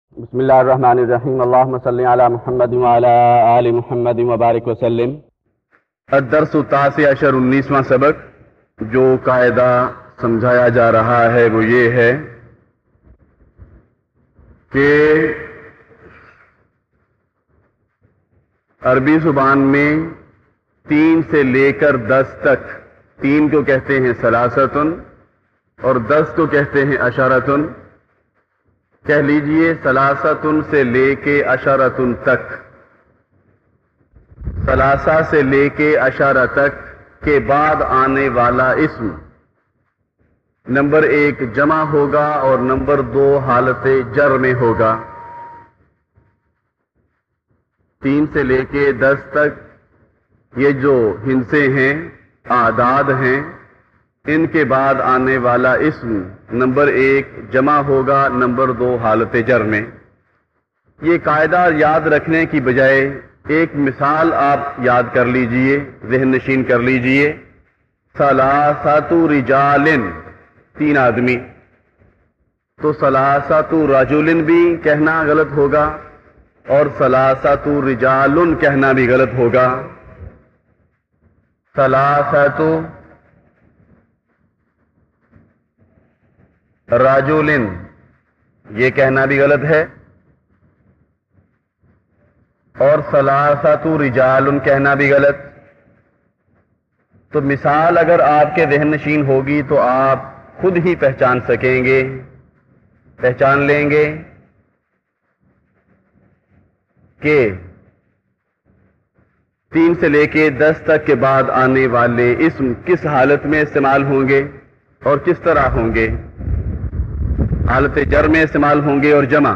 بسم اللہ الرحمن الرحیم اللہم صلی علی محمد وعلی آل محمد وبارک وسلم۔ الدرس التاسع عشر، 19واں سبق۔ جو قاعدہ سمجھایا جا رہا ہے وہ یہ ہے کہ عربی زبان میں 3 سے لے کر 10 تک، 3 کو کہتے ہیں ثلاثتن اور 10 کو کہتے ہیں عشرتن۔ کہہ لیجئے ثلاثتن سے لے کے عشرتن تک، ثلاثہ سے لے کے عشرہ تک کے بعد آنے والا اسم نمبر 1 جمع ہوگا اور نمبر 2 حالت جر میں ہوگا۔ 3 سے لے کے 10 تک یہ جو ہندسے ہیں، اعداد ہیں، ان کے بعد آنے والا اسم نمبر 1 جمع ہوگا، نمبر 2 حالت جر میں۔ یہ قاعدہ یاد رکھنے کی بجائے ایک مثال آپ یاد کر لیجئے، ذہن نشین کر لیجئے۔ ثلاثۃ رجال، 3 آدمی، تو ثلاثۃ رجل بھی کہنا غلط ہوگا اور ثلاثۃ رجال کہنا بھی غلط ہوگا۔ ثلاثۃ رجل یہ کہنا بھی غلط ہے اور ثلاثۃ رجال کہنا بھی غلط۔ تو مثال اگر آپ کے ذہن نشین ہوگی تو آپ خود ہی پہچان سکیں گے، پہچان لیں گے کہ 3 سے لے کے 10 تک کے بعد آنے والے اسم کس حالت میں استعمال ہوں گے اور کس طرح ہوں گے۔ حالت جر میں استعمال ہوں گے اور جمع۔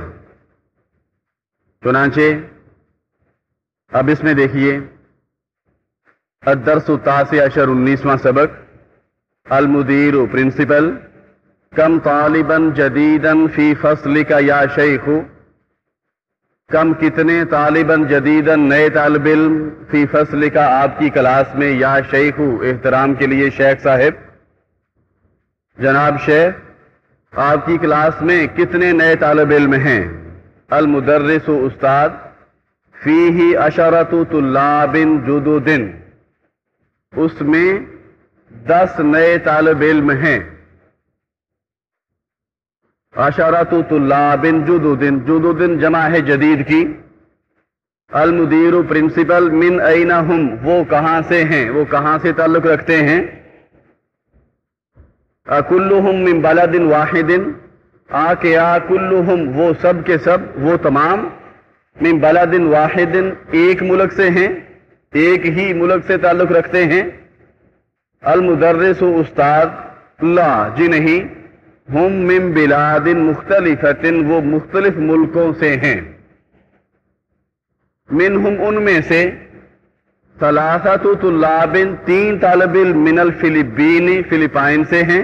چنانچہ اب اس میں دیکھیے، الدرس التاسع عشر، 19واں سبق۔ المدیر پرنسپل، کم طالبا جدیدا فی فصلک یا شیخ، کم کتنے طالبا جدیدا نئے طالب علم، فی فصلک آپ کی کلاس میں، یا شیخ احترام کے لیے شیخ صاحب، جناب شیخ آپ کی کلاس میں کتنے نئے طالب علم ہیں۔ المدرس استاد، فیہ عشرۃ طلاب جدد، اس میں 10 نئے طالب علم ہیں۔ عشرۃ طلاب جدد، جدد جمع ہے جدید کی۔ المدیر پرنسپل، من این ہم وہ کہاں سے ہیں، وہ کہاں سے تعلق رکھتے ہیں۔ کلہم من بلد واحد، کیا کلہم وہ سب کے سب، وہ تمام، من بلد واحد ایک ملک سے ہیں، ایک ہی ملک سے تعلق رکھتے ہیں۔ المدرس استاد، لا جی نہیں، ہم من بلاد مختلفۃ وہ مختلف ملکوں سے ہیں۔ منہم ان میں سے، ثلاثۃ طلاب 3 طالب علم، من الفلپین فلپائن سے ہیں،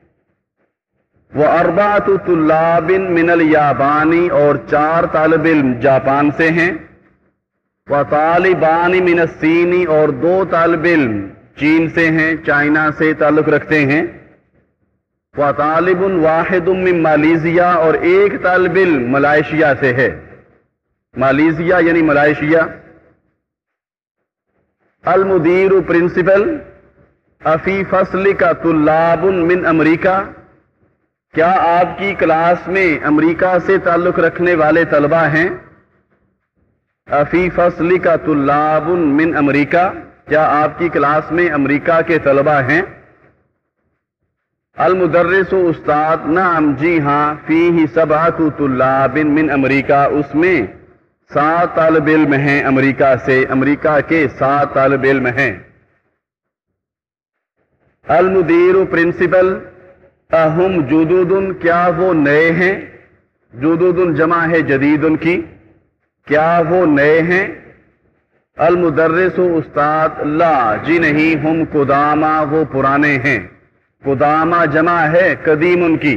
واربعۃ طلاب من الیابان اور 4 طالب علم جاپان سے ہیں، وطالبان من الصین اور 2 طالب علم چین سے ہیں، چائنا سے تعلق رکھتے ہیں، وطالب واحد من مالیزیا اور 1 طالب علم ملائیشیا سے ہے۔ مالیزیا یعنی ملائیشیا۔ المدیر پرنسپل، افی فصلک طلاب من امریکہ، کیا آپ کی کلاس میں امریکہ سے تعلق رکھنے والے طلبہ ہیں۔ افی فصلک طلاب من امریکہ، کیا آپ کی کلاس میں امریکہ کے طلبہ ہیں۔ المدرس استاد، نعم جی ہاں، فیہ 7 طلاب من امریکہ، اس میں 7 طالب علم ہیں امریکہ سے، امریکہ کے 7 طالب علم ہیں۔ المدیر پرنسپل، اہم جدود کیا وہ نئے ہیں، جدود جمع ہے جدید کی، کیا وہ نئے ہیں۔ المدرس استاد، لا جی نہیں، ہم قدامى وہ پرانے ہیں، قدامى جمع ہے قدیم کی۔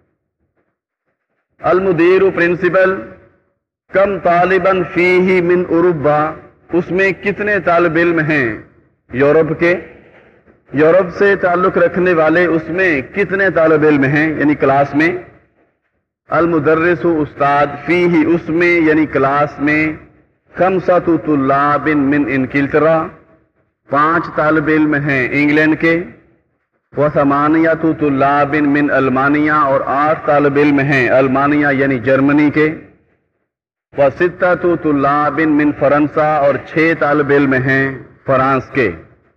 المدیر پرنسپل، کم طالبا فیہ من اوروبا، اس میں کتنے طالب علم ہیں یورپ کے، یورپ سے تعلق رکھنے والے اس میں کتنے طالب علم ہیں، یعنی کلاس میں۔ المدرس استاد، فیہ اس میں یعنی کلاس میں، خمسۃ طلاب من انگلترا 5 طالب علم ہیں انگلینڈ کے، وثمانیۃ طلاب من المانیہ اور 8 طالب علم ہیں المانیہ یعنی جرمنی کے، وستۃ طلاب من فرنسا اور 6 طالب علم ہیں فرانس کے،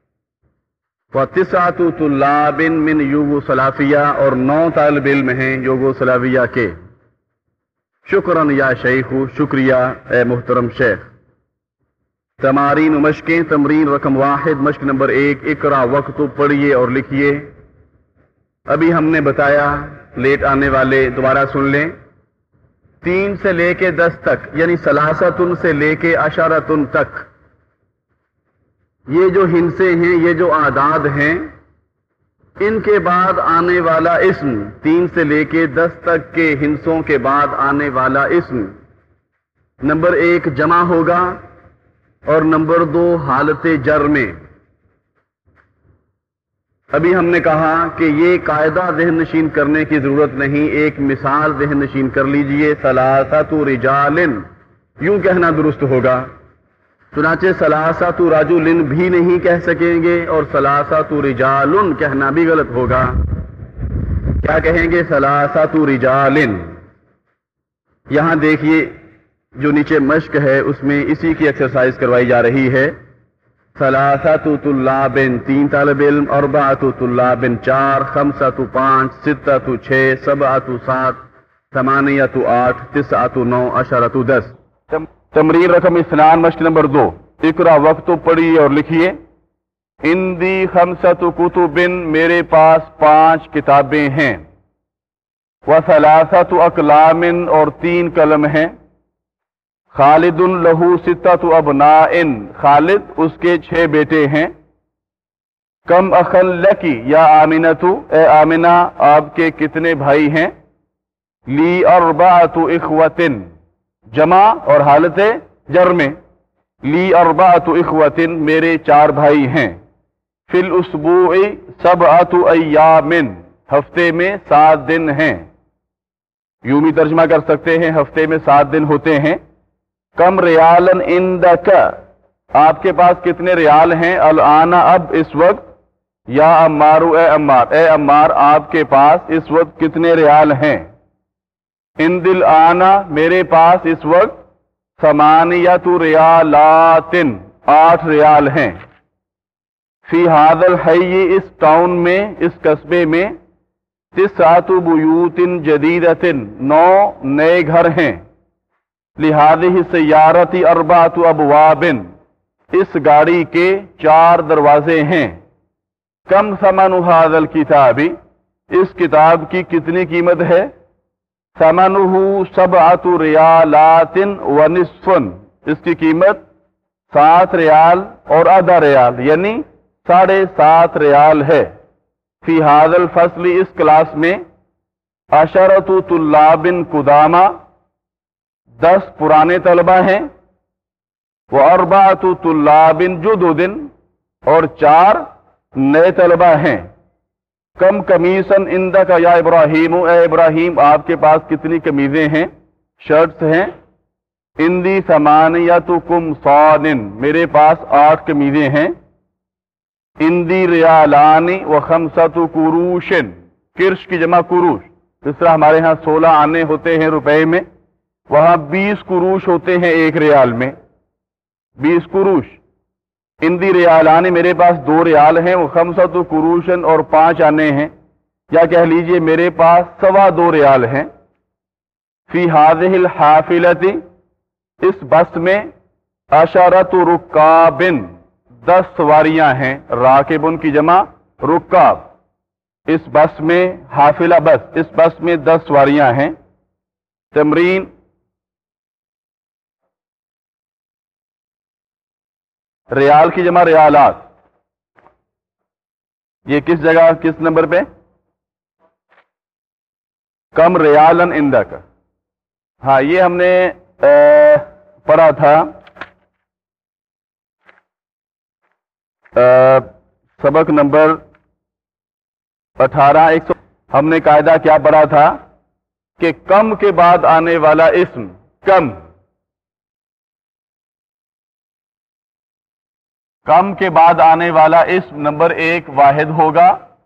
وتسعۃ طلاب من یوگوسلاویہ اور 9 طالب علم ہیں یوگوسلاویہ کے۔ شکراً یا شیخ، شکریہ اے محترم شیخ۔ تمارین و مشقیں، تمرین رقم 1، مشق نمبر 1، اقرا وقت پڑھیے اور لکھیے۔ ابھی ہم نے بتایا، لیٹ آنے والے دوبارہ سن لیں، 3 سے لے کے 10 تک یعنی ثلاثتن سے لے کے عشرتن تک، یہ جو ہندسے ہیں، یہ جو اعداد ہیں، ان کے بعد آنے والا اسم، 3 سے لے کے 10 تک کے ہندسوں کے بعد آنے والا اسم، نمبر 1 جمع ہوگا اور نمبر 2 حالت جر میں۔ ابھی ہم نے کہا کہ یہ قاعدہ ذہن نشین کرنے کی ضرورت نہیں، ایک مثال ذہن نشین کر لیجئے، ثلاثۃ رجال، یوں کہنا درست ہوگا، چنانچہ ثلاثۃ رجل بھی نہیں کہہ سکیں گے اور ثلاثۃ رجال کہنا بھی غلط ہوگا۔ کیا کہیں گے؟ ثلاثۃ رجال۔ یہاں دیکھیے جو نیچے مشق ہے اس میں اسی کی ایکسرسائز کروائی جا رہی ہے۔ ثلاثۃ طلاب 3 طالب علم، اربعۃ طلاب 4، خمسۃ 5، ستۃ 6، سبعۃ 7، ثمانیۃ 8، تسعۃ 9، عشرۃ 10۔ تمرین رقم 2، مشق نمبر 2، اقرا وقت پڑھیے اور لکھیے۔ عندی خمسۃ کتب، میرے پاس 5 کتابیں ہیں، وثلاثۃ اقلام اور 3 قلم ہیں، خالد لہو 6 ابناء، خالد اس کے 6 بیٹے ہیں، کم اخن لکی یا آمنۃ، اے آمنہ آپ کے کتنے بھائی ہیں، لی 4 اخوۃ، جمع اور حالت جر میں، لی 4 اخوۃ، میرے 4 بھائی ہیں، فی الاسبوع 7 ایام، ہفتے میں 7 دن ہیں، یوں بھی ترجمہ کر سکتے ہیں ہفتے میں 7 دن ہوتے ہیں۔ کم ریالا عندک، آپ کے پاس کتنے ریال ہیں، الآن اب اس وقت، یا عمار، اے عمار، اے عمار آپ کے پاس اس وقت کتنے ریال ہیں، عند الآن میرے پاس اس وقت 8 ریالات، 8 ریال ہیں، فی ھذا الحی، اس ٹاؤن میں، اس قصبے میں، 9 بیوت جدیدۃ، 9 نئے گھر ہیں، لہذه السیارۃ 4 ابواب، اس گاڑی کے 4 دروازے ہیں، کم ثمن ھذا الکتاب، اس کتاب کی کتنی قیمت ہے، ثمنہ 7 ریالات ونصف، اس کی قیمت 7 ریال اور آدھا ریال یعنی 7.5 ریال ہے، فی ھذا الفصل، اس کلاس میں، 10 طلاب قدامى، 10 پرانے طلبہ ہیں، و4 طلاب جدد، اور 4 نئے طلبہ ہیں، کم قمیصاً عندک یا ابراہیم، اے ابراہیم آپ کے پاس کتنی قمیضیں ہیں، شرٹس ہیں، عندی 8 قمصان، میرے پاس 8 قمیضیں ہیں، عندی ریالان و5 قروش، کرش کی جمع قروش، جس طرح ہمارے ہاں 16 آنے ہوتے ہیں روپے میں، وہاں 20 قروش ہوتے ہیں 1 ریال میں، 20 قروش، عندی ریالان میرے پاس 2 ریال ہیں، وہ 5 قروشن اور 5 آنے ہیں، یا کہہ لیجئے میرے پاس 2.25 ریال ہیں، فی ھذہ الحافلۃ، اس بس میں، 10 رکاب، 10 سواریاں ہیں، راکبن کی جمع رکاب، اس بس میں، حافلہ بس، اس بس میں 10 سواریاں ہیں۔ تمرین ریال کی جمع ریالات، یہ کس جگہ کس نمبر پہ، کم ریالن عندک، ہاں یہ ہم نے پڑھا تھا سبق نمبر 18، ہم نے قاعدہ کیا پڑھا تھا، کہ کم کے بعد آنے والا اسم کم کے بعد آنے والا اسم نمبر 1 واحد ہوگا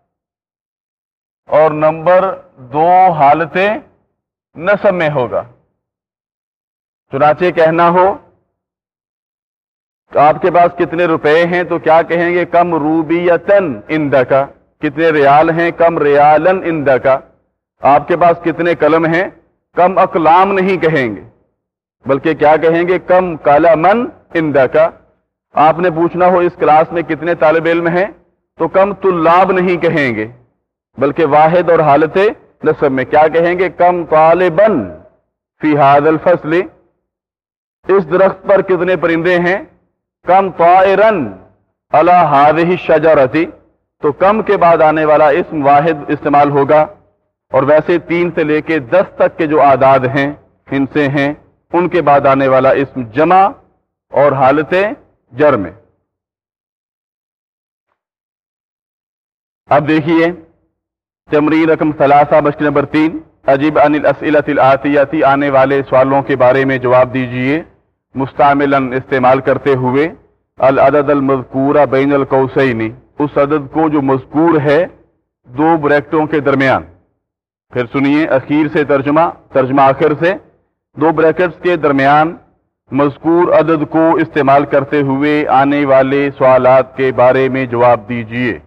اور نمبر 2 حالت نصب میں ہوگا. چنانچہ کہنا ہو کہ آپ کے پاس کتنے روپے ہیں تو کیا کہیں گے؟ کم روبیتن اندکا. کتنے ریال ہیں؟ کم ریالن اندکا. آپ کے پاس کتنے قلم ہیں؟ کم اقلام نہیں کہیں گے بلکہ کیا کہیں گے؟ کم قلمن اندکا. آپ نے پوچھنا ہو اس کلاس میں کتنے طالب علم ہیں تو کم طلاب نہیں کہیں گے بلکہ واحد اور حالت نصب میں کیا کہیں گے؟ کم طالبن فی ھذا الفصل. اس درخت پر کتنے پرندے ہیں؟ کم طائرن علی ھذہ الشجرۃ. تو کم کے بعد آنے والا اسم واحد استعمال ہوگا اور ویسے 3 سے لے کے 10 تک کے جو اعداد ہیں ہندسے ہیں ان کے بعد آنے والا اسم جمع اور حالت جر میں. اب دیکھیے تمرین رقم 3 مشق نمبر 3. اجب عن الاسئلۃ الآتیۃ. آنے والے سوالوں کے بارے میں جواب دیجیے مستعملاً استعمال کرتے ہوئے العدد المذکورہ بین القوسین. اس عدد کو جو مذکور ہے 2 بریکٹوں کے درمیان. پھر سنیے اخیر سے ترجمہ آخر سے 2 بریکٹس کے درمیان مذکور عدد کو استعمال کرتے ہوئے آنے والے سوالات کے بارے میں جواب دیجیے.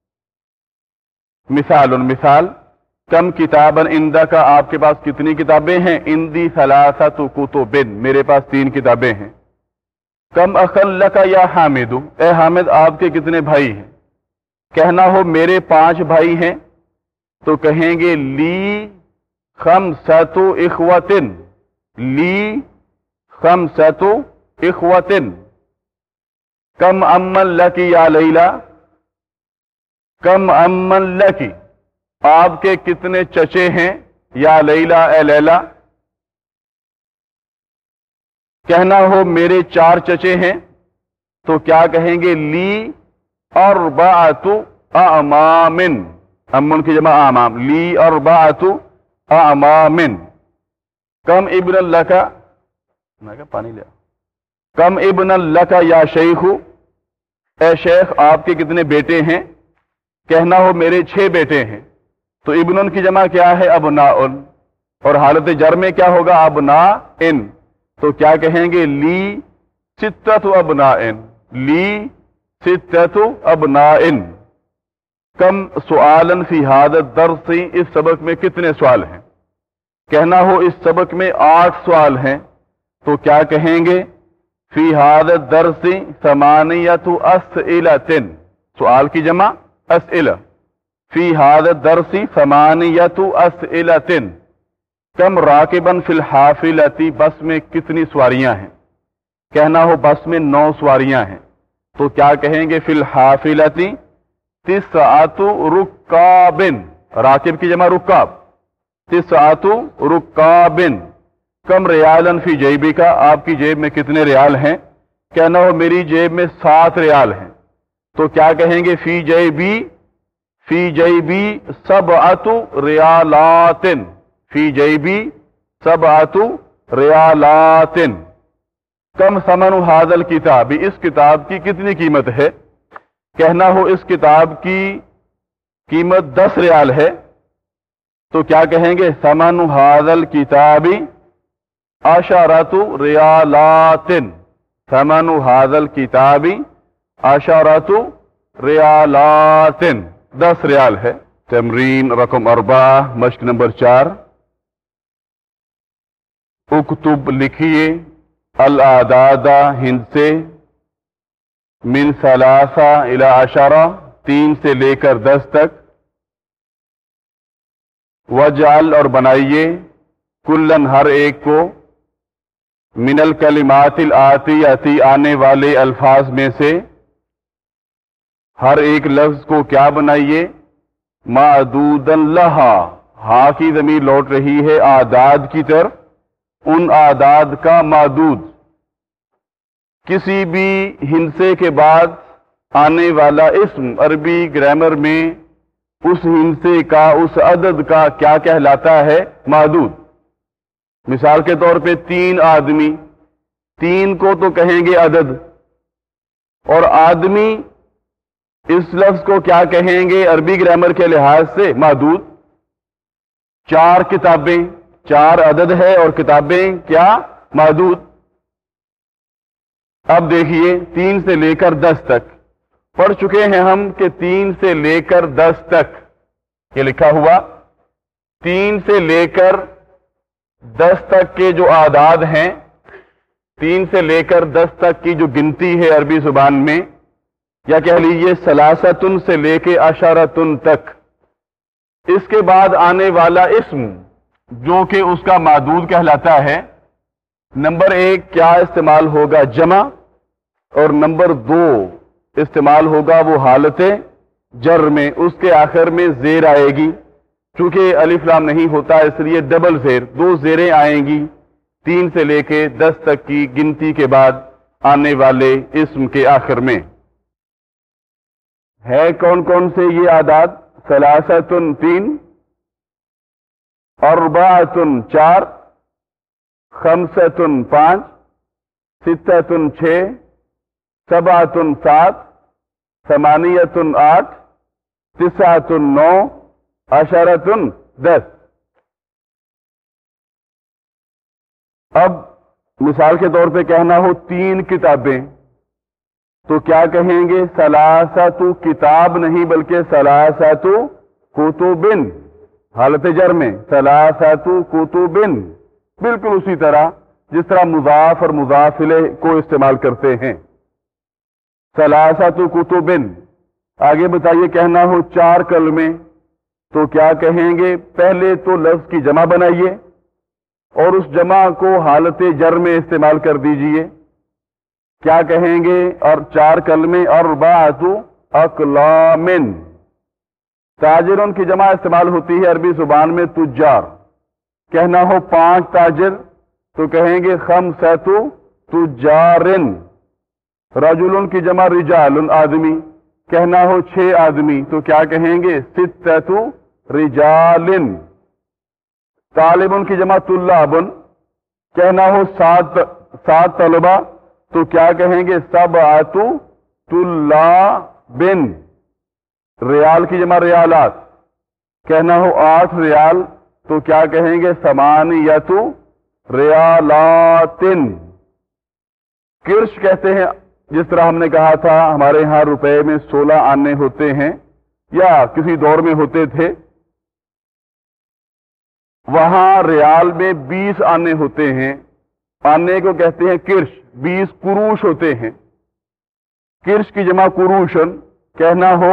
مثال کم کتابن عندکا. آپ کے پاس کتنی کتابیں ہیں؟ عندی ثلاثۃ کتب. میرے پاس 3 کتابیں ہیں. کم اخن لک یا حامد. اے حامد آپ کے کتنے بھائی ہیں؟ کہنا ہو میرے 5 بھائی ہیں تو کہیں گے لی خمسۃ اخوۃ. لی خمسۃ اخوۃ. کم امن لک یا لیلا. کم امن لکی. آپ کے کتنے چچے ہیں؟ یا لیلا اے لیلا. کہنا ہو میرے 4 چچے ہیں تو کیا کہیں گے؟ لی اربعۃ اعمام. امن کی جمع اعمام. لی اربعۃ اعمام. کم ابن لکا. میں کہا پانی لیا. کم ابن لکا یا شیخ. اے شیخ آپ کے کتنے بیٹے ہیں؟ کہنا ہو میرے 6 بیٹے ہیں تو ابن کی جمع کیا ہے؟ ابناء. اور حالت جر میں کیا ہوگا؟ ابناء. تو کیا کہیں گے؟ لی ستۃ ابناء. لی ستۃ ابناء. کم سؤالا فی ھذا الدرس. اس سبق میں کتنے سوال ہیں؟ کہنا ہو اس سبق میں 8 سوال ہیں تو کیا کہیں گے؟ فی ھذا الدرس 8 اسئلۃ. سوال کی جمع اسئلہ. فی ھذا الدرس 8 اسئلۃ. کم راکبن فی الحافلۃ. بس میں کتنی سواریاں ہیں؟ کہنا ہو بس میں 9 سواریاں ہیں تو کیا کہیں گے؟ فی الحافلۃ 9 رکاب. راکب کی جمع رکاب. 9 رکاب. کم ریالن فی جیبکا. آپ کی جیب میں کتنے ریال ہیں؟ کہنا ہو میری جیب میں 7 ریال ہیں تو کیا کہیں گے؟ فی جیبی 7 ریالات. فی جیبی 7 ریالات. کم ثمن ھذا الکتاب. اس کتاب کی کتنی قیمت ہے؟ کہنا ہو اس کتاب کی قیمت 10 ریال ہے تو کیا کہیں گے؟ ثمن ھذا الکتاب 10 ریالات. ثمن ھذا الکتاب 10 ریالات. 10 ریال ہے. تمرین رقم 4 مشق نمبر 4. اکتب لکھیے الاعداد ہندسے من 3 الی 10. 3 سے لے کر 10 تک. وجعل اور بنائیے کلن ہر ایک کو من الکلمات الآتیۃ آنے والے الفاظ میں سے. ہر ایک لفظ کو کیا بنائیے؟ معدودن لہا. ہاں کی ضمیر لوٹ رہی ہے اعداد کی طرف. ان اعداد کا معدود. کسی بھی ہندسے کے بعد آنے والا اسم عربی گرامر میں اس ہندسے کا، اس عدد کا کیا کہلاتا ہے؟ معدود۔ مثال کے طور پہ 3 آدمی، 3 کو تو کہیں گے عدد، اور آدمی اس لفظ کو کیا کہیں گے عربی گرامر کے لحاظ سے؟ معدود۔ 4 کتابیں، 4 عدد ہے اور کتابیں کیا؟ معدود۔ اب دیکھیے 3 سے لے کر 10 تک پڑھ چکے ہیں ہم کہ 3 سے لے کر 10 تک یہ لکھا ہوا 3 سے لے کر 10 تک کے جو اعداد ہیں، 3 سے لے کر 10 تک کی جو گنتی ہے عربی زبان میں، یا کہہ لیجئے ثلاثتن سے لے کے عشرتن تک، اس کے بعد آنے والا اسم جو کہ اس کا معدود کہلاتا ہے، نمبر 1 کیا استعمال ہوگا؟ جمع، اور نمبر 2 استعمال ہوگا وہ حالت جر میں، اس کے آخر میں زیر آئے گی، چونکہ الف لام نہیں ہوتا اس لیے ڈبل زیر، 2 زیریں آئیں گی 3 سے لے کے 10 تک کی گنتی کے بعد آنے والے اسم کے آخر میں۔ ہے کون کون سے یہ اعداد؟ ثلاثتن 3، اربعتن 4، خمستن 5، ستتن 6، سبعتن 7، ثمانیتن 8، تسعتن 9، عشرتن 10۔ اب مثال کے طور پہ کہنا ہو 3 کتابیں تو کیا کہیں گے؟ ثلاثت کتاب نہیں بلکہ ثلاثت کتبن، حالت جر میں ثلاثت کتبن، بالکل اسی طرح جس طرح مضاف اور مضاف الیہ کو استعمال کرتے ہیں۔ ثلاثت کتبن۔ آگے بتائیے کہنا ہو 4 کلمے تو کیا کہیں گے؟ پہلے تو لفظ کی جمع بنائیے اور اس جمع کو حالت جر میں استعمال کر دیجئے، کیا کہیں گے؟ اور 4 کلمے اربعۃ اقلام۔ تاجرن کی جمع استعمال ہوتی ہے عربی زبان میں تجار، کہنا ہو 5 تاجر تو کہیں گے خمسۃ تجارن۔ رجلن کی جمع رجال، آدمی، کہنا ہو 6 آدمی تو کیا کہیں گے؟ ستۃ رجال۔ طالبن کی جمع طلاب، کہنا ہو 7 طلبہ تو کیا کہیں گے؟ سبعۃ طلاب۔ ریال کی جمع ریالات، کہنا ہو 8 ریال تو کیا کہیں گے؟ ثمانیۃ ریالات۔ کرش کہتے ہیں، جس طرح ہم نے کہا تھا ہمارے ہاں روپے میں 16 آنے ہوتے ہیں یا کسی دور میں ہوتے تھے، وہاں ریال میں 20 آنے ہوتے ہیں، آنے کو کہتے ہیں کرش، 20 قروش ہوتے ہیں۔ کرش کی جمع قروشن، کہنا ہو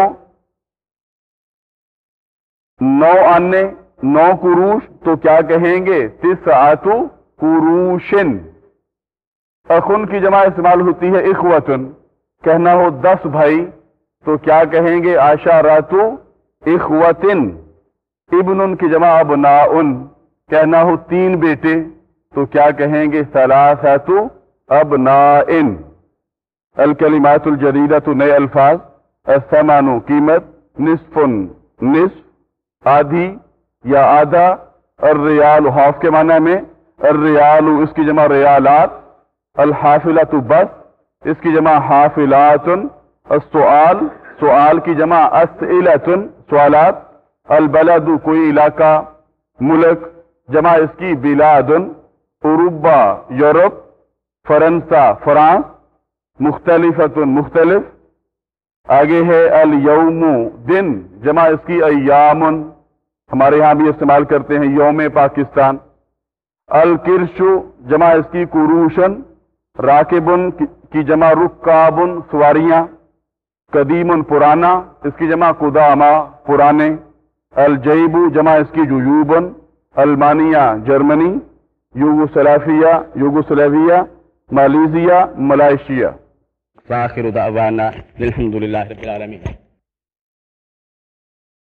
9 آنے 9 قروش تو کیا کہیں گے؟ تسعۃ قروشن۔ اخن کی جمع استعمال ہوتی ہے اخوتن، کہنا ہو 10 بھائی تو کیا کہیں گے؟ عشرۃ اخوتن۔ ابن کی جمع ابناء، کہنا ہو 3 بیٹے تو کیا کہیں گے؟ ثلاثۃ ابناء۔ الکلمات الجدیدۃ، نئے الفاظ۔ الثمن قیمت، نصف نصف، آدھی یا آدھا، الریال ہاف کے معنی میں، الریال اس کی جمع ریالات، الحافلۃ بس اس کی جمع حافلات، السؤال سؤال کی جمع اسئلۃ سوالات، البلد کوئی علاقہ ملک جمع اس کی بلاد، اوروبا یورپ، فرنسا فرانس، مختلفۃ مختلف۔ آگے ہے الیوم دن جمع اس کی ایام، ہمارے ہاں بھی استعمال کرتے ہیں یوم پاکستان۔ الکرش جمع اس کی قروشن، راکبن کی جمع رکابن سواریاں، قدیم پرانا اس کی جمع قدامہ پرانے، الجیب جمع اس کی جیوبن، المانیہ جرمنی، یوگوسلاویہ مالیزیا ملائیشیا۔ وآخر دعوانا الحمد للہ رب العالمین۔